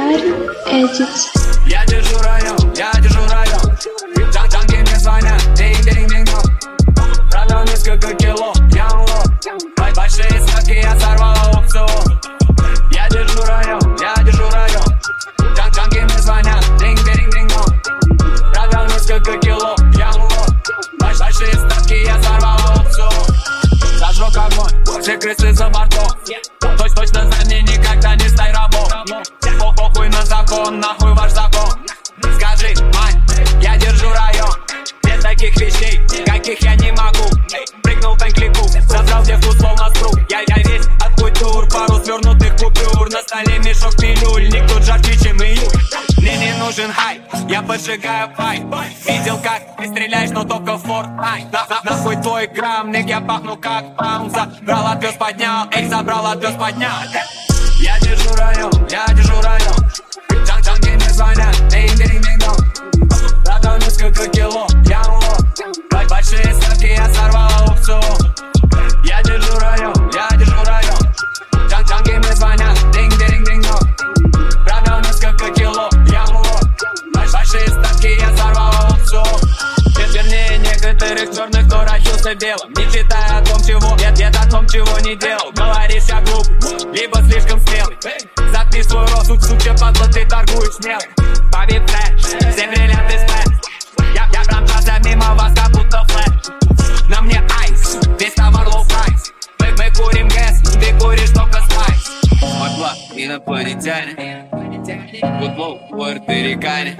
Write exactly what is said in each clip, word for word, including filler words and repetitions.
Дарин Эдитс. Я держу район, я держу район. Джан Джанги мне звонят, динг-динг-динг. Продал несколько кило, я унлок. Большие ставки, я сорвал аукцион. Я держу район, я держу район. Джан Джанги мне звонят, динг-динг-динг. Продал несколько кило, я унлок. Большие ставки, я сорвал аукцион. Зажег огонь, все крысы за бортом. Точь точно за мне никогда не стай рабом. Похуй на закон, нахуй ваш закон. Скажи, мать, я держу район. Без таких вещей, каких я не могу. Прыгнул в клику, забрал девку словно струк. Я, я весь от кутюр, пару свернутых купюр. На столе мешок пилюль, никто жарче, чем июль. Мне не нужен хайп, я поджигаю пайп. Видел, как ты стреляешь, но только в Fortnite. На, на, нахуй твой грамм, ник, я пахну как пам. Забрал, отвез, поднял, эй, забрал, отвез, поднял. Я держу район, я держу район. Джан Джанги мне звонят, динг-динг-динг. Продал несколько кило, я унлок. Большие ставки, я сорвал аукцион. Я держу район, я держу район. Джан Джанги мне звонят, динг-динг-динг. Продал несколько кило, я унлок. Большие ставки, я сорвал аукцион. Вернее, некоторых черных, кто родился белым. Не читая о том, чего, нет, нет о том, чего не делал. Говоришь, я глуп, либо слишком смелый. Заткни свой рот, сук, сучья падла, ты торгуешь смелый. Побит флэш, все бриллианты сплэш. Я, я промчался мимо вас, как будто флэш. На мне айс, весь товар low price. Мы, мы курим гэс, ты куришь только спайс. Мой план инопланетяне, футбол в Пуэрто-Рикане.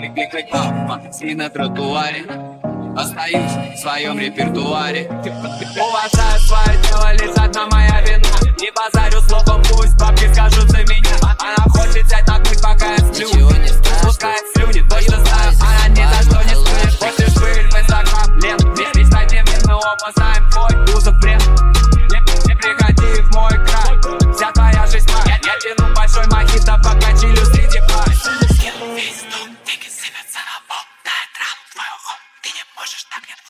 И на тротуаре остаюсь в своем репертуаре. Уважаю свое дело, лишь одна моя вина. Не базарю словом, пусть бабки скажут за меня. Она хочет взять на путь, пока я сплю. Спускает слюни, точно